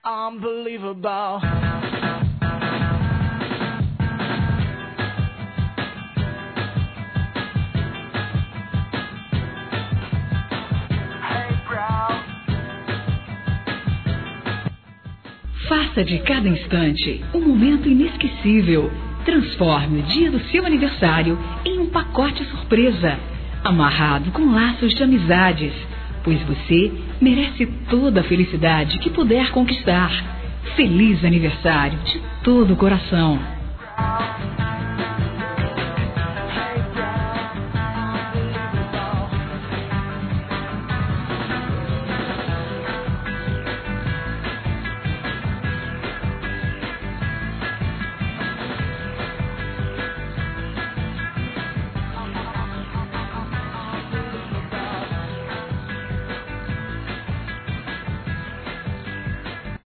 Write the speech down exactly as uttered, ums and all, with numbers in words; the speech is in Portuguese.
unbelievable. Faça de cada instante um momento inesquecível. Transforme o dia do seu aniversário em um pacote surpresa, amarrado com laços de amizades, pois você merece toda a felicidade que puder conquistar. Feliz aniversário de todo o coração.